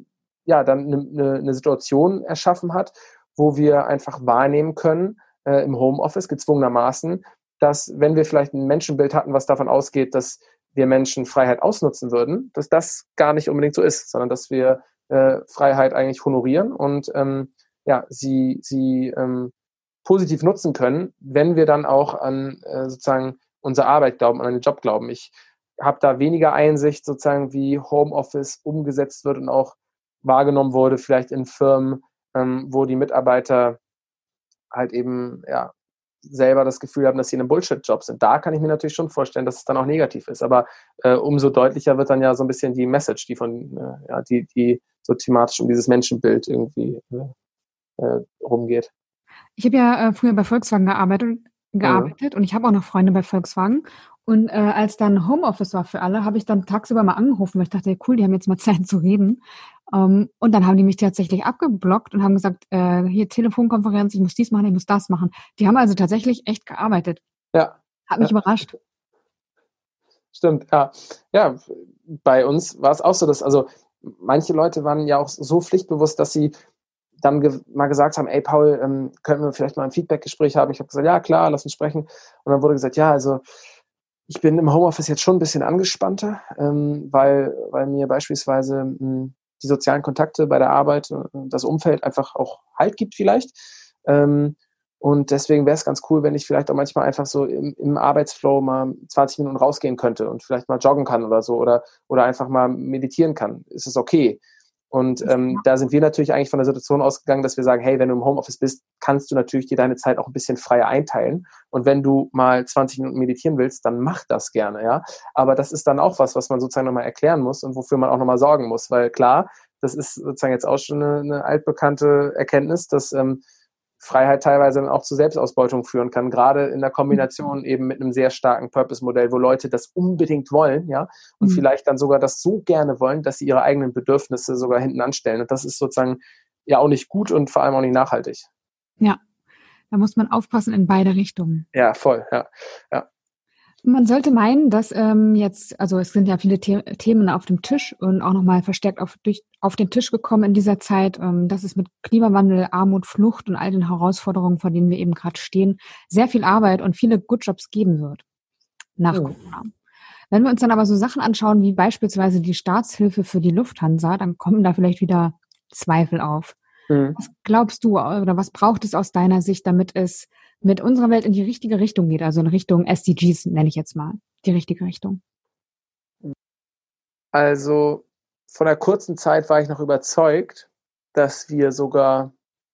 ja, dann eine, eine Situation erschaffen hat, wo wir einfach wahrnehmen können, äh, im Homeoffice gezwungenermaßen, dass wenn wir vielleicht ein Menschenbild hatten, was davon ausgeht, dass wir Menschen Freiheit ausnutzen würden, dass das gar nicht unbedingt so ist, sondern dass wir äh, Freiheit eigentlich honorieren und ähm, ja, sie, sie ähm, positiv nutzen können, wenn wir dann auch an äh, sozusagen unsere Arbeit glauben, an den Job glauben. Ich habe da weniger Einsicht sozusagen, wie Homeoffice umgesetzt wird und auch wahrgenommen wurde, vielleicht in Firmen, ähm, wo die Mitarbeiter halt eben ja selber das Gefühl haben, dass sie in einem Bullshit-Job sind. Da kann ich mir natürlich schon vorstellen, dass es dann auch negativ ist. Aber äh, umso deutlicher wird dann ja so ein bisschen die Message, die von äh, ja, die, die so thematisch um dieses Menschenbild irgendwie äh, äh, rumgeht. Ich habe ja äh, früher bei Volkswagen gearbeitet, gearbeitet mhm. und ich habe auch noch Freunde bei Volkswagen. Und äh, als dann Homeoffice war für alle, habe ich dann tagsüber mal angerufen, weil ich dachte, ja, cool, die haben jetzt mal Zeit zu reden. Um, und dann haben die mich tatsächlich abgeblockt und haben gesagt, äh, hier Telefonkonferenz, ich muss dies machen, ich muss das machen. Die haben also tatsächlich echt gearbeitet. Ja. Hat mich ja. überrascht. Stimmt, ja. Ja, bei uns war es auch so, dass, also manche Leute waren ja auch so pflichtbewusst, dass sie dann ge- mal gesagt haben, ey Paul, ähm, könnten wir vielleicht mal ein Feedbackgespräch haben? Ich habe gesagt, ja klar, lass uns sprechen. Und dann wurde gesagt, ja, also ich bin im Homeoffice jetzt schon ein bisschen angespannter, ähm, weil, weil mir beispielsweise mh, die sozialen Kontakte bei der Arbeit, das Umfeld einfach auch Halt gibt vielleicht. Ähm, und deswegen wäre es ganz cool, wenn ich vielleicht auch manchmal einfach so im, im Arbeitsflow mal zwanzig Minuten rausgehen könnte und vielleicht mal joggen kann oder so oder, oder einfach mal meditieren kann. Ist es okay? Und ähm, ja. da sind wir natürlich eigentlich von der Situation ausgegangen, dass wir sagen, hey, wenn du im Homeoffice bist, kannst du natürlich dir deine Zeit auch ein bisschen freier einteilen. Und wenn du mal zwanzig Minuten meditieren willst, dann mach das gerne, ja. Aber das ist dann auch was, was man sozusagen nochmal erklären muss und wofür man auch nochmal sorgen muss. Weil klar, das ist sozusagen jetzt auch schon eine, eine altbekannte Erkenntnis, dass ähm, Freiheit teilweise dann auch zu Selbstausbeutung führen kann, gerade in der Kombination eben mit einem sehr starken Purpose-Modell, wo Leute das unbedingt wollen, ja, und mhm. vielleicht dann sogar das so gerne wollen, dass sie ihre eigenen Bedürfnisse sogar hinten anstellen. Und das ist sozusagen ja auch nicht gut und vor allem auch nicht nachhaltig. Ja, da muss man aufpassen in beide Richtungen. Ja, voll, ja, ja. Man sollte meinen, dass ähm, jetzt, also es sind ja viele The- Themen auf dem Tisch und auch nochmal verstärkt auf, durch, auf den Tisch gekommen in dieser Zeit, ähm, dass es mit Klimawandel, Armut, Flucht und all den Herausforderungen, vor denen wir eben gerade stehen, sehr viel Arbeit und viele Good Jobs geben wird nach mhm. Corona. Wenn wir uns dann aber so Sachen anschauen, wie beispielsweise die Staatshilfe für die Lufthansa, dann kommen da vielleicht wieder Zweifel auf. Mhm. Was glaubst du oder was braucht es aus deiner Sicht, damit es mit unserer Welt in die richtige Richtung geht, also in Richtung S D Gs, nenne ich jetzt mal, die richtige Richtung? Also von der kurzen Zeit war ich noch überzeugt, dass wir sogar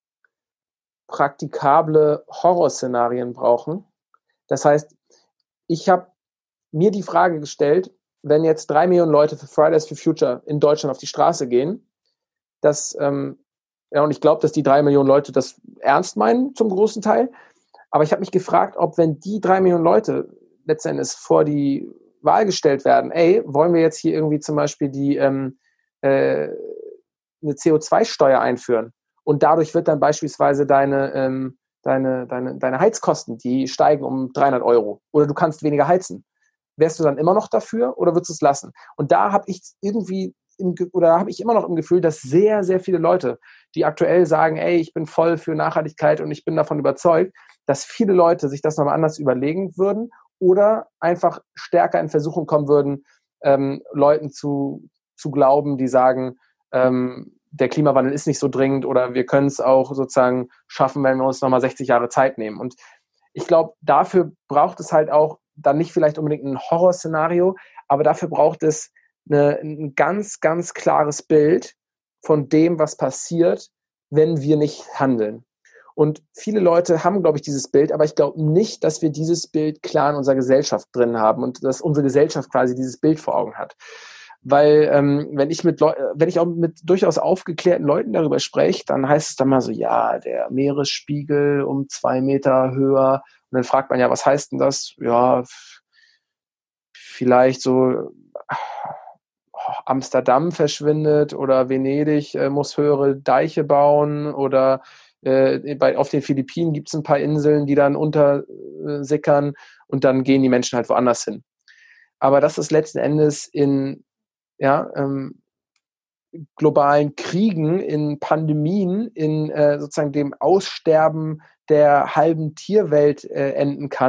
praktikable Horrorszenarien brauchen. Das heißt, ich habe mir die Frage gestellt, wenn jetzt drei Millionen Leute für Fridays for Future in Deutschland auf die Straße gehen, dass, ähm, ja, und ich glaube, dass die drei Millionen Leute das ernst meinen zum großen Teil, aber ich habe mich gefragt, ob wenn die drei Millionen Leute letztendlich vor die Wahl gestellt werden, ey, wollen wir jetzt hier irgendwie zum Beispiel die ähm, äh, eine C O zwei Steuer einführen und dadurch wird dann beispielsweise deine, ähm, deine, deine, deine Heizkosten, die steigen um dreihundert Euro oder du kannst weniger heizen. Wärst du dann immer noch dafür oder würdest du es lassen? Und da habe ich irgendwie im, oder habe ich immer noch im Gefühl, dass sehr, sehr viele Leute, die aktuell sagen, ey, ich bin voll für Nachhaltigkeit und ich bin davon überzeugt, dass viele Leute sich das nochmal anders überlegen würden oder einfach stärker in Versuchung kommen würden, ähm, Leuten zu, zu glauben, die sagen, ähm, der Klimawandel ist nicht so dringend oder wir können es auch sozusagen schaffen, wenn wir uns nochmal sechzig Jahre Zeit nehmen. Und ich glaube, dafür braucht es halt auch dann nicht vielleicht unbedingt ein Horrorszenario, aber dafür braucht es eine, ein ganz, ganz klares Bild von dem, was passiert, wenn wir nicht handeln. Und viele Leute haben, glaube ich, dieses Bild, aber ich glaube nicht, dass wir dieses Bild klar in unserer Gesellschaft drin haben und dass unsere Gesellschaft quasi dieses Bild vor Augen hat. Weil ähm, wenn ich mit Leu- wenn ich auch mit durchaus aufgeklärten Leuten darüber spreche, dann heißt es dann mal so, ja, der Meeresspiegel um zwei Meter höher. Und dann fragt man ja, was heißt denn das? Ja, vielleicht so Amsterdam verschwindet oder Venedig äh, muss höhere Deiche bauen oder äh, bei, auf den Philippinen gibt es ein paar Inseln, die dann untersickern und dann gehen die Menschen halt woanders hin. Aber das ist letzten Endes in ja, ähm, globalen Kriegen, in Pandemien, in äh, sozusagen dem Aussterben der halben Tierwelt äh, enden kann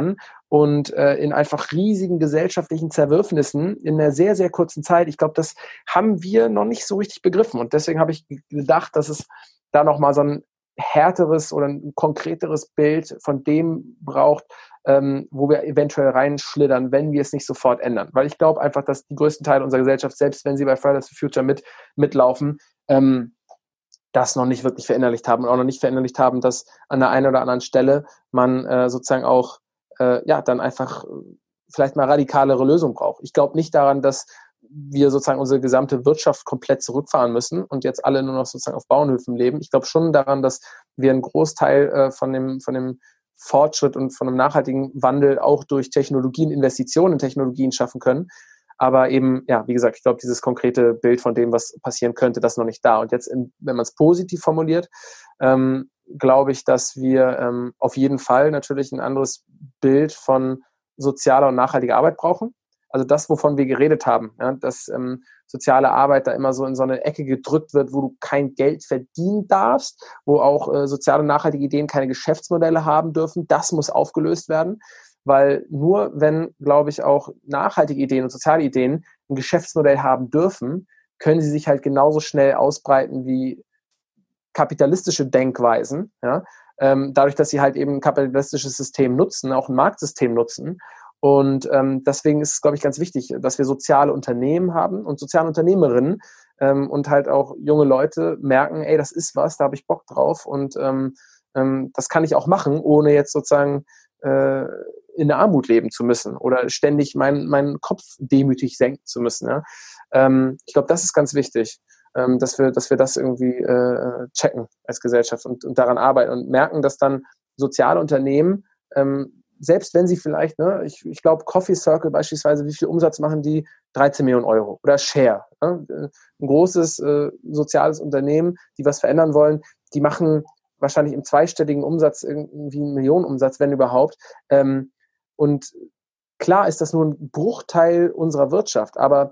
und äh, in einfach riesigen gesellschaftlichen Zerwürfnissen in einer sehr, sehr kurzen Zeit. Ich glaube, das haben wir noch nicht so richtig begriffen. Und deswegen habe ich gedacht, dass es da nochmal so ein härteres oder ein konkreteres Bild von dem braucht, ähm, wo wir eventuell reinschlittern, wenn wir es nicht sofort ändern. Weil ich glaube einfach, dass die größten Teile unserer Gesellschaft, selbst wenn sie bei Fridays for Future mit, mitlaufen, ähm, das noch nicht wirklich verinnerlicht haben und auch noch nicht verinnerlicht haben, dass an der einen oder anderen Stelle man äh, sozusagen auch äh, ja dann einfach vielleicht mal radikalere Lösungen braucht. Ich glaube nicht daran, dass wir sozusagen unsere gesamte Wirtschaft komplett zurückfahren müssen und jetzt alle nur noch sozusagen auf Bauernhöfen leben. Ich glaube schon daran, dass wir einen Großteil äh, von dem, von dem Fortschritt und von einem nachhaltigen Wandel auch durch Technologien, Investitionen in Technologien schaffen können. Aber eben, ja, wie gesagt, ich glaube, dieses konkrete Bild von dem, was passieren könnte, das ist noch nicht da. Und jetzt, in, wenn man es positiv formuliert, ähm, glaube ich, dass wir ähm, auf jeden Fall natürlich ein anderes Bild von sozialer und nachhaltiger Arbeit brauchen. Also das, wovon wir geredet haben, ja, dass ähm, soziale Arbeit da immer so in so eine Ecke gedrückt wird, wo du kein Geld verdienen darfst, wo auch äh, soziale und nachhaltige Ideen keine Geschäftsmodelle haben dürfen, das muss aufgelöst werden, weil nur wenn, glaube ich, auch nachhaltige Ideen und soziale Ideen ein Geschäftsmodell haben dürfen, können sie sich halt genauso schnell ausbreiten wie kapitalistische Denkweisen, ja, ähm, dadurch, dass sie halt eben ein kapitalistisches System nutzen, auch ein Marktsystem nutzen. Und ähm, deswegen ist es, glaube ich, ganz wichtig, dass wir soziale Unternehmen haben und soziale Unternehmerinnen ähm, und halt auch junge Leute merken, ey, das ist was, da habe ich Bock drauf und ähm, ähm, das kann ich auch machen, ohne jetzt sozusagen äh, in der Armut leben zu müssen oder ständig meinen meinen Kopf demütig senken zu müssen. Ja? Ähm, ich glaube, das ist ganz wichtig, ähm, dass wir, dass wir das irgendwie äh, checken als Gesellschaft und, und daran arbeiten und merken, dass dann soziale Unternehmen ähm, selbst wenn sie vielleicht, ne, ich, ich glaube, Coffee Circle beispielsweise, wie viel Umsatz machen die? dreizehn Millionen Euro. Oder Share. Ne? Ein großes äh, soziales Unternehmen, die was verändern wollen, die machen wahrscheinlich im zweistelligen Umsatz irgendwie einen Millionenumsatz, wenn überhaupt. Ähm, und klar ist das nur ein Bruchteil unserer Wirtschaft, aber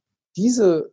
diese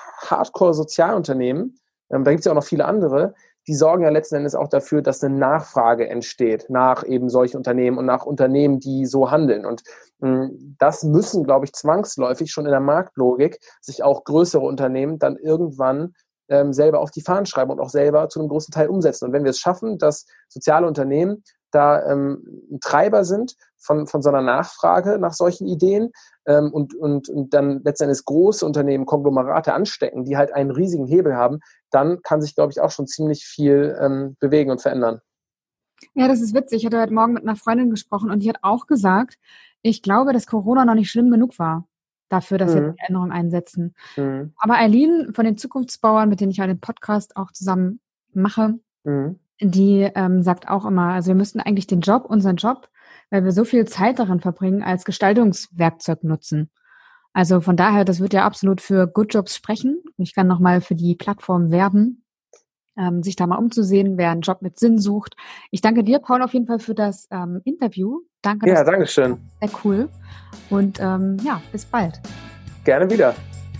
Hardcore-Sozialunternehmen, ähm, da gibt es ja auch noch viele andere, die sorgen ja letzten Endes auch dafür, dass eine Nachfrage entsteht nach eben solchen Unternehmen und nach Unternehmen, die so handeln. Und mh, das müssen, glaube ich, zwangsläufig schon in der Marktlogik sich auch größere Unternehmen dann irgendwann ähm, selber auf die Fahnen schreiben und auch selber zu einem großen Teil umsetzen. Und wenn wir es schaffen, dass soziale Unternehmen da ähm, ein Treiber sind von, von so einer Nachfrage nach solchen Ideen ähm, und, und, und dann letztendlich große Unternehmen, Konglomerate anstecken, die halt einen riesigen Hebel haben, dann kann sich, glaube ich, auch schon ziemlich viel ähm, bewegen und verändern. Ja, das ist witzig. Ich hatte heute Morgen mit einer Freundin gesprochen und die hat auch gesagt, ich glaube, dass Corona noch nicht schlimm genug war dafür, dass Mhm. jetzt die Änderungen einsetzen. Mhm. Aber Eileen von den Zukunftsbauern, mit denen ich ja den Podcast auch zusammen mache, Mhm. die ähm, sagt auch immer, also wir müssten eigentlich den Job, unseren Job, weil wir so viel Zeit darin verbringen, als Gestaltungswerkzeug nutzen. Also von daher, das wird ja absolut für Good Jobs sprechen. Ich kann nochmal für die Plattform werben, ähm, sich da mal umzusehen, wer einen Job mit Sinn sucht. Ich danke dir, Paul, auf jeden Fall für das ähm, Interview. Danke. Ja, danke schön. Sehr cool. Und ähm, ja, bis bald. Gerne wieder.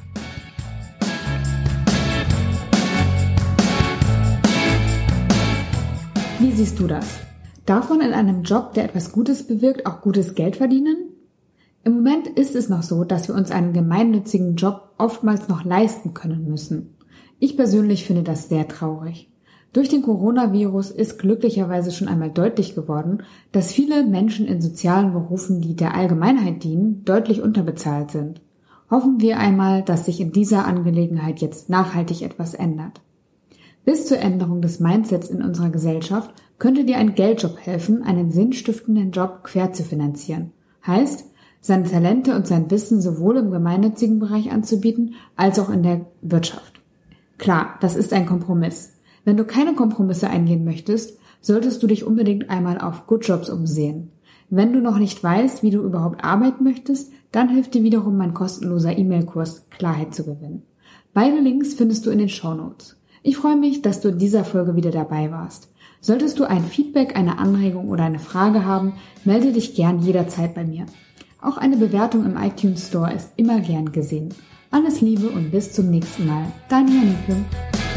Wie siehst du das? Darf man in einem Job, der etwas Gutes bewirkt, auch gutes Geld verdienen? Im Moment ist es noch so, dass wir uns einen gemeinnützigen Job oftmals noch leisten können müssen. Ich persönlich finde das sehr traurig. Durch den Coronavirus ist glücklicherweise schon einmal deutlich geworden, dass viele Menschen in sozialen Berufen, die der Allgemeinheit dienen, deutlich unterbezahlt sind. Hoffen wir einmal, dass sich in dieser Angelegenheit jetzt nachhaltig etwas ändert. Bis zur Änderung des Mindsets in unserer Gesellschaft könnte dir ein Geldjob helfen, einen sinnstiftenden Job quer zu finanzieren. Heißt, seine Talente und sein Wissen sowohl im gemeinnützigen Bereich anzubieten, als auch in der Wirtschaft. Klar, das ist ein Kompromiss. Wenn du keine Kompromisse eingehen möchtest, solltest du dich unbedingt einmal auf Good Jobs umsehen. Wenn du noch nicht weißt, wie du überhaupt arbeiten möchtest, dann hilft dir wiederum mein kostenloser E-Mail-Kurs Klarheit zu gewinnen. Beide Links findest du in den Shownotes. Ich freue mich, dass du in dieser Folge wieder dabei warst. Solltest du ein Feedback, eine Anregung oder eine Frage haben, melde dich gern jederzeit bei mir. Auch eine Bewertung im iTunes Store ist immer gern gesehen. Alles Liebe und bis zum nächsten Mal. Deine Janike.